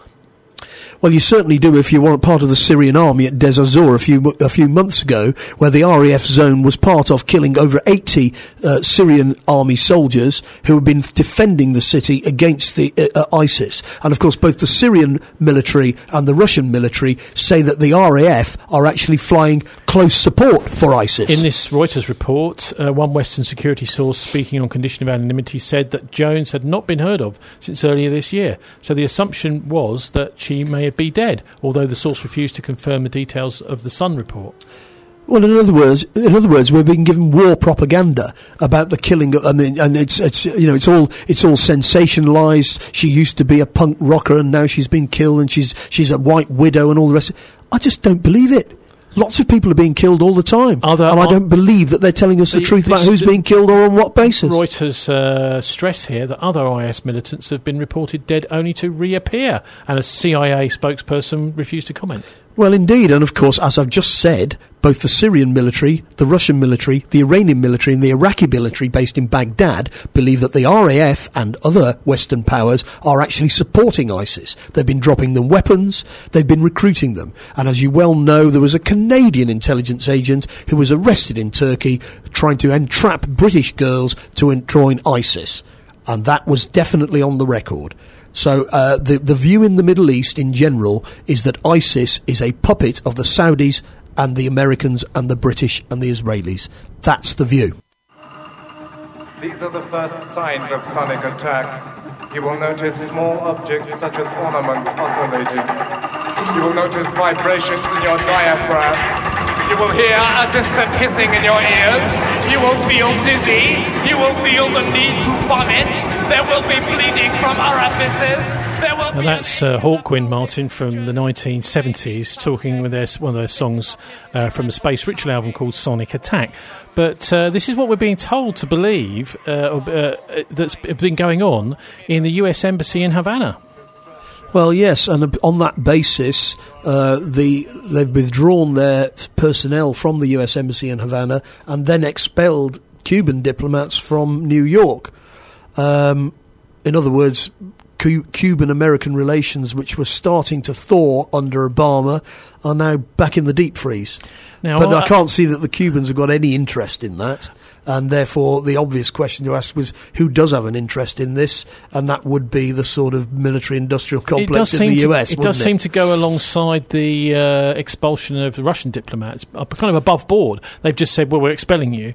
C: Well, you certainly do if you weren't part of the Syrian army at Deir ez-Zor a few months ago, where the RAF zone was part of killing over 80 Syrian army soldiers who had been defending the city against the ISIS. And of course, both the Syrian military and the Russian military say that the RAF are actually flying close support for ISIS.
B: In this Reuters report, one Western security source speaking on condition of anonymity said that Jones had not been heard of since earlier this year. So the assumption was that she may be dead, although the source refused to confirm the details of the Sun report.
C: Well, in other words, we're being given war propaganda about the killing. And it's all sensationalised. She used to be a punk rocker, and now she's been killed, and she's a white widow, and all the rest. I just don't believe it. Lots of people are being killed all the time, and I don't believe that they're telling us the truth about who's being killed or on what basis.
B: Reuters stress here that other IS militants have been reported dead only to reappear, and a CIA spokesperson refused to comment.
C: Well, indeed, and of course, as I've just said, both the Syrian military, the Russian military, the Iranian military and the Iraqi military based in Baghdad believe that the RAF and other Western powers are actually supporting ISIS. They've been dropping them weapons, they've been recruiting them. And as you well know, there was a Canadian intelligence agent who was arrested in Turkey trying to entrap British girls to join ISIS. And that was definitely on the record. So the view in the Middle East in general is that ISIS is a puppet of the Saudis and the Americans and the British and the Israelis. That's the view.
F: These are the first signs of sonic attack. You will notice small objects such as ornaments oscillating. You will notice vibrations in your diaphragm. You will hear a distant hissing in your ears. You will feel dizzy. You will feel the need to vomit. There will be bleeding from orifices.
B: Now that's Hawkwind, Martin, from the 1970s, talking with one of their songs from the Space Ritual album called Sonic Attack. But this is what we're being told to believe that's been going on in the US Embassy in Havana.
C: Well, yes, and on that basis, they've withdrawn their personnel from the US Embassy in Havana and then expelled Cuban diplomats from New York. In other words, Cuban-American relations, which were starting to thaw under Obama, are now back in the deep freeze. But I can't see that the Cubans have got any interest in that. And therefore, the obvious question to ask was, who does have an interest in this? And that would be the sort of military-industrial complex in the US,
B: It does seem to go alongside the expulsion of the Russian diplomats, kind of above board. They've just said, well, we're expelling you.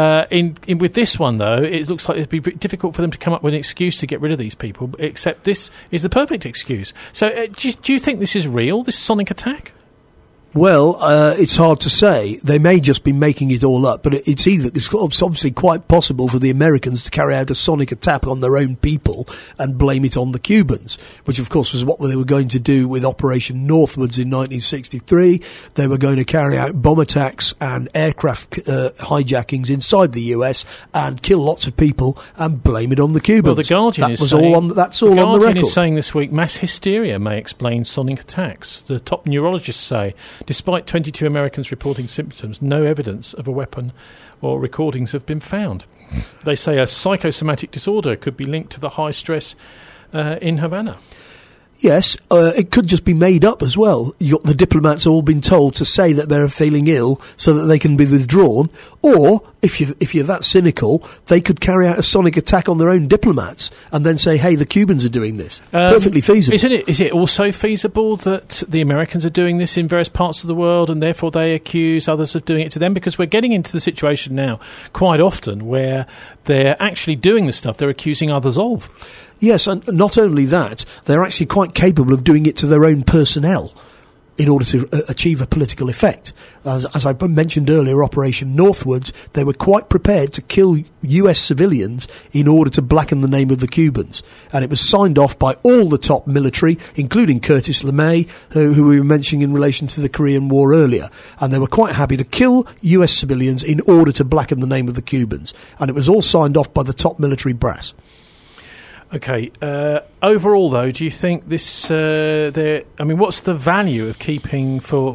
B: With this one, though, it looks like it'd be difficult for them to come up with an excuse to get rid of these people, except this is the perfect excuse. So do you think this is real, this sonic attack?
C: Well, it's hard to say. They may just be making it all up, but it's obviously quite possible for the Americans to carry out a sonic attack on their own people and blame it on the Cubans, which of course was what they were going to do with Operation Northwoods in 1963. They were going to carry out bomb attacks and aircraft hijackings inside the US and kill lots of people and blame it on the Cubans.
B: Well, The Guardian
C: that's all on the record.
B: The Guardian is saying this week mass hysteria may explain sonic attacks. The top neurologists say, despite 22 Americans reporting symptoms, no evidence of a weapon or recordings have been found. They say a psychosomatic disorder could be linked to the high stress in Havana.
C: Yes, it could just be made up as well. The diplomats have all been told to say that they're feeling ill so that they can be withdrawn. Or, if you're that cynical, they could carry out a sonic attack on their own diplomats and then say, hey, the Cubans are doing this. Perfectly feasible.
B: Is it also feasible that the Americans are doing this in various parts of the world and therefore they accuse others of doing it to them? Because we're getting into the situation now quite often where they're actually doing the stuff they're accusing others of.
C: Yes, and not only that, they're actually quite capable of doing it to their own personnel. in order to achieve a political effect. As I mentioned earlier, Operation Northwoods, they were quite prepared to kill US civilians in order to blacken the name of the Cubans. And it was signed off by all the top military, including Curtis LeMay, who we were mentioning in relation to the Korean War earlier. And they were quite happy to kill US civilians in order to blacken the name of the Cubans. And it was all signed off by the top military brass.
B: Okay. Overall, though, do you think this? What's the value of keeping for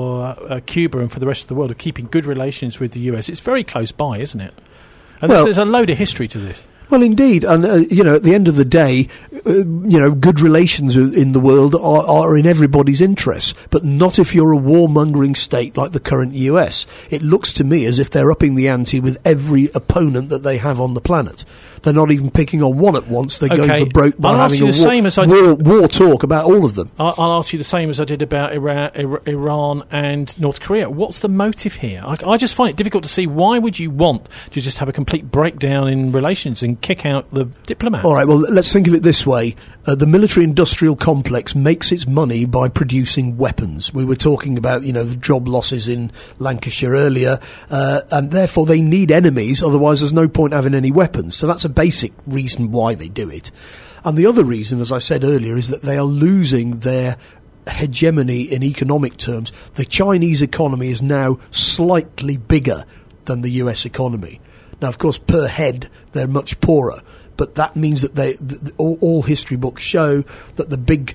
B: Cuba and for the rest of the world of keeping good relations with the US? It's very close by, isn't it? And there's a load of history to this.
C: Well, indeed, and at the end of the day, good relations in the world are in everybody's interests, but not if you're a warmongering state like the current US. It looks to me as if they're upping the ante with every opponent that they have on the planet. They're not even picking on one at once. They're going for broke by having a war talk about all of them.
B: I'll ask you the same as I did about Iran and North Korea. What's the motive here? I just find it difficult to see why would you want to just have a complete breakdown in relations and kick out the diplomats.
C: All right, well, let's think of it this way. The military-industrial complex makes its money by producing weapons. We were talking about, the job losses in Lancashire earlier, and therefore they need enemies, otherwise there's no point having any weapons. So that's a basic reason why they do it. And the other reason, as I said earlier, is that they are losing their hegemony in economic terms. The Chinese economy is now slightly bigger than the US economy. Now, of course, per head, they're much poorer, but that means that all history books show that the big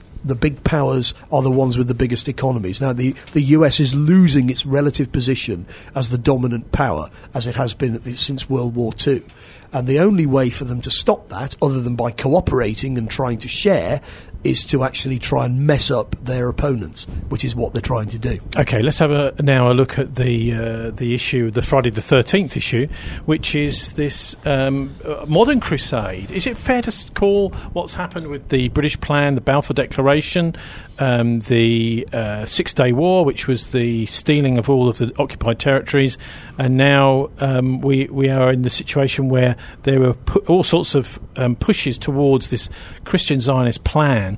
C: powers are the ones with the biggest economies. Now, the US is losing its relative position as the dominant power, as it has been since World War II. And the only way for them to stop that, other than by cooperating and trying to share, is to actually try and mess up their opponents, which is what they're trying to do.
B: Okay, let's have now a look at the issue, the Friday the 13th issue, which is this modern crusade. Is it fair to call what's happened with the British plan, the Balfour Declaration, the Six-Day War, which was the stealing of all of the occupied territories, and now we are in the situation where there were all sorts of pushes towards this Christian Zionist plan.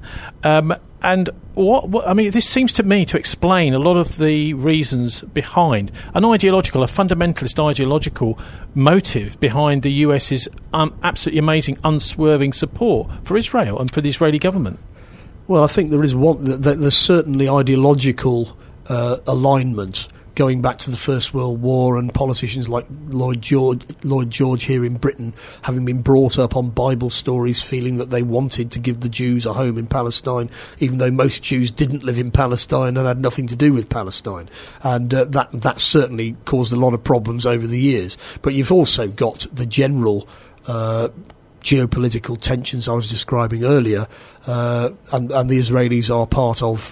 B: And this seems to me to explain a lot of the reasons behind a fundamentalist ideological motive behind the US's absolutely amazing, unswerving support for Israel and for the Israeli government.
C: Well, I think there is there's certainly ideological alignment going back to the First World War, and politicians like Lloyd George here in Britain having been brought up on Bible stories, feeling that they wanted to give the Jews a home in Palestine, even though most Jews didn't live in Palestine and had nothing to do with Palestine. And that certainly caused a lot of problems over the years. But you've also got the general geopolitical tensions I was describing earlier, and the Israelis are part of,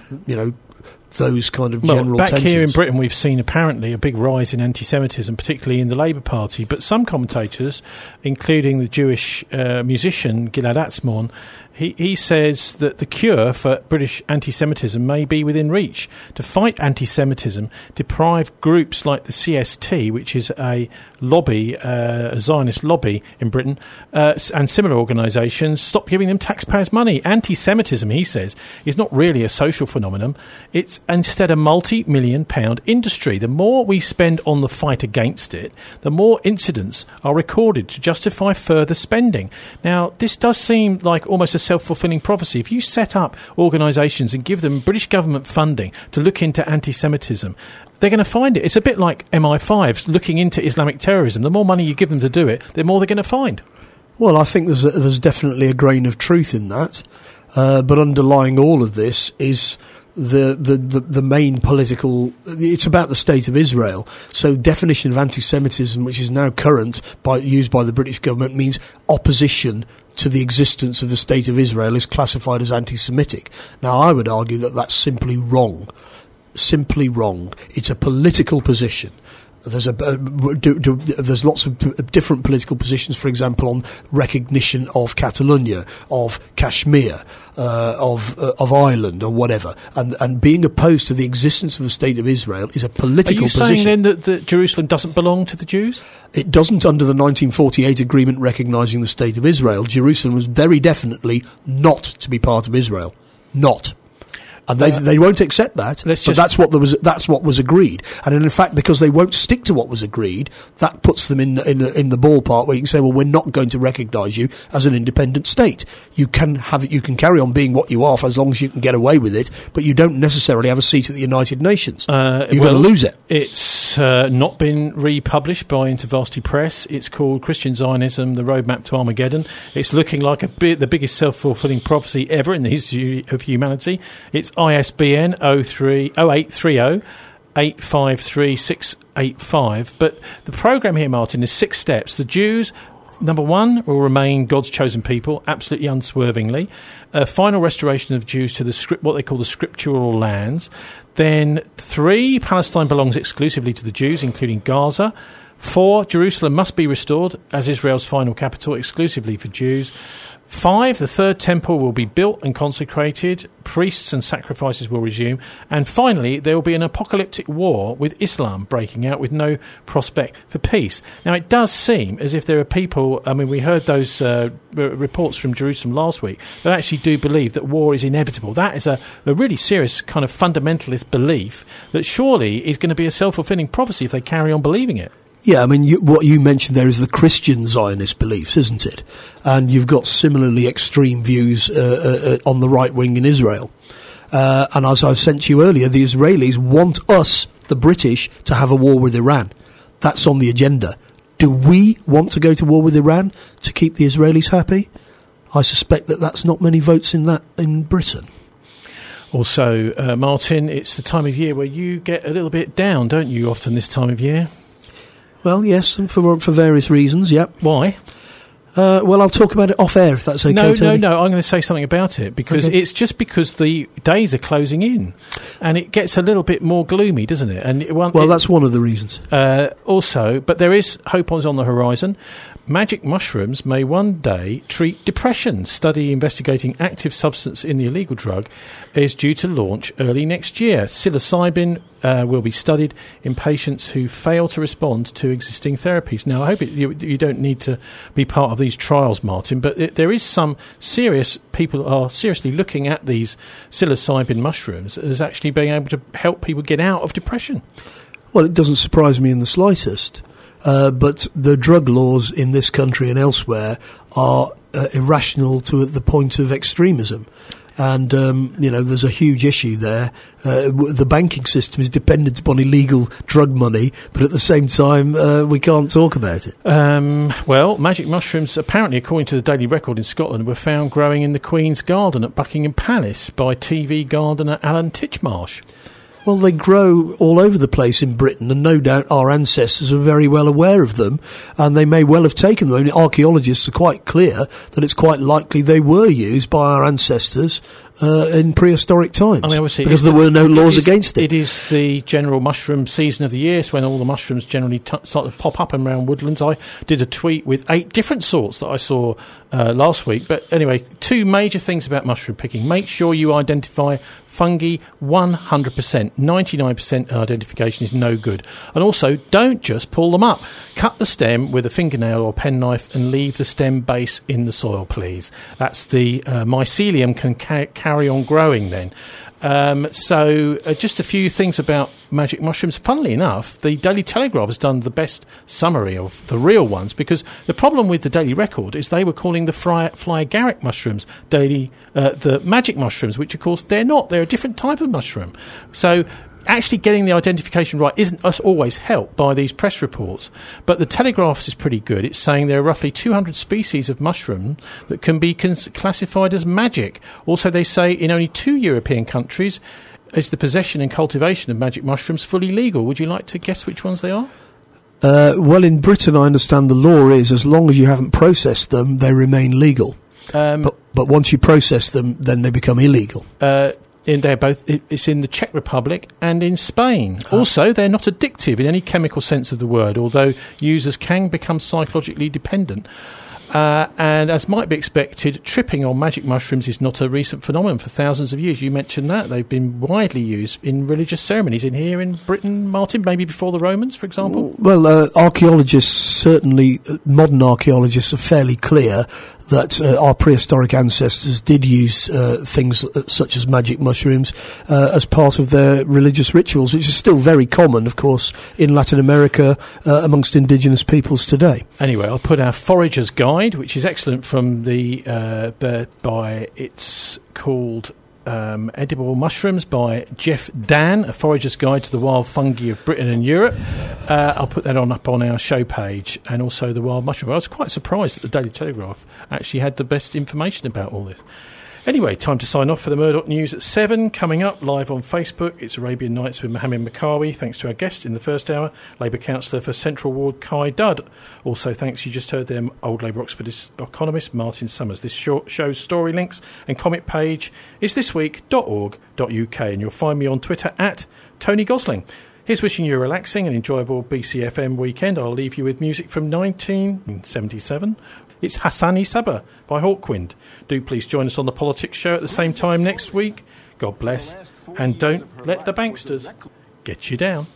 C: those kind of general tensions.
B: Back here in Britain, we've seen apparently a big rise in anti-Semitism, particularly in the Labour Party. But some commentators, including the Jewish musician Gilad Atzmon, he says that the cure for British anti-Semitism may be within reach. To fight anti-Semitism, deprive groups like the CST, which is a lobby, a Zionist lobby in Britain, and similar organisations, stop giving them taxpayers' money. Anti-Semitism, he says, is not really a social phenomenon. It's instead a multi-million-pound industry. The more we spend on the fight against it, the more incidents are recorded to justify further spending. Now, this does seem like almost a self-fulfilling prophecy. If you set up organisations and give them British government funding to look into anti-Semitism, they're going to find it. It's a bit like MI5s looking into Islamic terrorism. The more money you give them to do it, the more they're going to find.
C: Well, I think there's definitely a grain of truth in that. But underlying all of this is the main political. It's about the state of Israel. So definition of anti-Semitism, which is now current used by the British government, means opposition to the existence of the state of Israel is classified as anti-Semitic. Now, I would argue that that's simply wrong. Simply wrong. It's a political position. There's lots of different political positions, for example, on recognition of Catalonia, of Kashmir, of Ireland, or whatever. And being opposed to the existence of the state of Israel is a political position.
B: Are you saying then that Jerusalem doesn't belong to the Jews?
C: It doesn't under the 1948 agreement recognising the state of Israel. Jerusalem was very definitely not to be part of Israel. Not. And they won't accept that, but that's what was agreed. And in fact, because they won't stick to what was agreed, that puts them in the ballpark where you can say, well, we're not going to recognise you as an independent state. You can carry on being what you are for as long as you can get away with it, but you don't necessarily have a seat at the United Nations. You're going to lose it.
B: It's not been republished by InterVarsity Press. It's called Christian Zionism: The Roadmap to Armageddon. It's looking like the biggest self-fulfilling prophecy ever in the history of humanity. It's ISBN 0830 853 685. But the programme here, Martin, is 6 steps. The Jews, number 1, will remain God's chosen people, absolutely unswervingly. Final restoration of Jews to what they call the scriptural lands. Then 3, Palestine belongs exclusively to the Jews, including Gaza. 4, Jerusalem must be restored as Israel's final capital, exclusively for Jews. 5, the third temple will be built and consecrated. Priests and sacrifices will resume. And finally, there will be an apocalyptic war with Islam breaking out with no prospect for peace. Now, it does seem as if there are people, we heard those reports from Jerusalem last week, that actually do believe that war is inevitable. That is a really serious kind of fundamentalist belief that surely is going to be a self-fulfilling prophecy if they carry on believing it.
C: Yeah, what you mentioned there is the Christian Zionist beliefs, isn't it? And you've got similarly extreme views on the right wing in Israel. And as I've sent to you earlier, the Israelis want us, the British, to have a war with Iran. That's on the agenda. Do we want to go to war with Iran to keep the Israelis happy? I suspect that's not many votes in Britain.
B: Also, Martin, it's the time of year where you get a little bit down, don't you, often this time of year?
C: Well, yes, and for various reasons, yeah.
B: Why?
C: Well, I'll talk about it off air if that's okay, Tony.
B: No, I'm going to say something about it because it's just because the days are closing in and it gets a little bit more gloomy, doesn't it? And
C: that's one of the reasons.
B: Also, but there is hope on the horizon. Magic mushrooms may one day treat depression. Study investigating active substance in the illegal drug is due to launch early next year. Psilocybin will be studied in patients who fail to respond to existing therapies. Now, I hope you don't need to be part of these trials, Martin, but there is some people are seriously looking at these psilocybin mushrooms as actually being able to help people get out of depression.
C: Well, it doesn't surprise me in the slightest. But the drug laws in this country and elsewhere are irrational to the point of extremism. And, there's a huge issue there. The banking system is dependent upon illegal drug money, but at the same time, we can't talk about it.
B: Well, magic mushrooms, apparently, according to the Daily Record in Scotland, were found growing in the Queen's Garden at Buckingham Palace by TV gardener Alan Titchmarsh.
C: Well, they grow all over the place in Britain, and no doubt our ancestors are very well aware of them, and they may well have taken them. Archaeologists are quite clear that it's quite likely they were used by our ancestors in prehistoric times, because there were no laws against it.
B: It is the general mushroom season of the year. It's when all the mushrooms generally start to pop up around woodlands. I did a tweet with 8 different sorts that I saw last week. But anyway, 2 major things about mushroom picking. Make sure you identify fungi 100%. 99% identification is no good. And also, don't just pull them up. Cut the stem with a fingernail or penknife and leave the stem base in the soil, please. That's the mycelium can carry on growing then. So just a few things about magic mushrooms. Funnily enough, the Daily Telegraph has done the best summary of the real ones, because the problem with the Daily Record is they were calling the fly agaric mushrooms the magic mushrooms, which of course they're not. They're a different type of mushroom. So actually getting the identification right isn't always helped by these press reports. But the Telegraph's is pretty good. It's saying there are roughly 200 species of mushroom that can be classified as magic. Also, they say in only 2 European countries is the possession and cultivation of magic mushrooms fully legal. Would you like to guess which ones they are?
C: Well, in Britain, I understand the law is as long as you haven't processed them, they remain legal. But once you process them, then they become illegal.
B: It's in the Czech Republic and in Spain. Also, they're not addictive in any chemical sense of the word, although users can become psychologically dependent. And as might be expected, tripping on magic mushrooms is not a recent phenomenon. For thousands of years, you mentioned that. They've been widely used in religious ceremonies in here in Britain, Martin, maybe before the Romans, for example?
C: Well, archaeologists, certainly modern archaeologists, are fairly clear that our prehistoric ancestors did use things such as magic mushrooms as part of their religious rituals, which is still very common, of course, in Latin America amongst indigenous peoples today.
B: Anyway, I'll put our Forager's Guide, which is excellent from it's called Edible Mushrooms by Jeff Dan, A Forager's Guide to the Wild Fungi of Britain and Europe. I'll put that up on our show page, and also the wild mushroom. I was quite surprised that the Daily Telegraph actually had the best information about all this. Anyway, time to sign off for the Murdoch News at 7. Coming up live on Facebook, it's Arabian Nights with Mohammed Makawi. Thanks to our guest in the first hour, Labour Councillor for Central Ward, Kai Dudd. Also, thanks, you just heard them, Old Labour Oxford economist Martin Summers. This show's story links and comment page is thisweek.org.uk, and you'll find me on Twitter at Tony Gosling. Here's wishing you a relaxing and enjoyable BCFM weekend. I'll leave you with music from 1977. It's Hassani Sabah by Hawkwind. Do please join us on the Politics Show at the same time next week. God bless, and don't let the banksters get you down.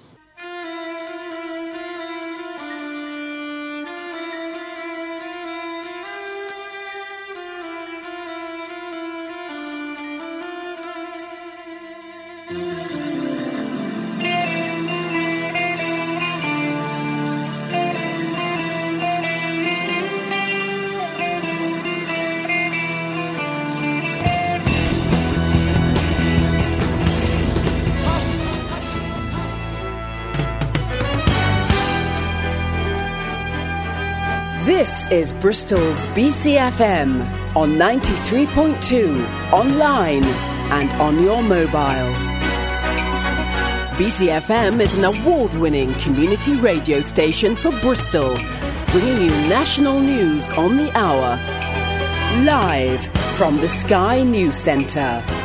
D: This is Bristol's BCFM on 93.2, online and on your mobile. BCFM is an award-winning community radio station for Bristol, bringing you national news on the hour. Live from the Sky News Centre.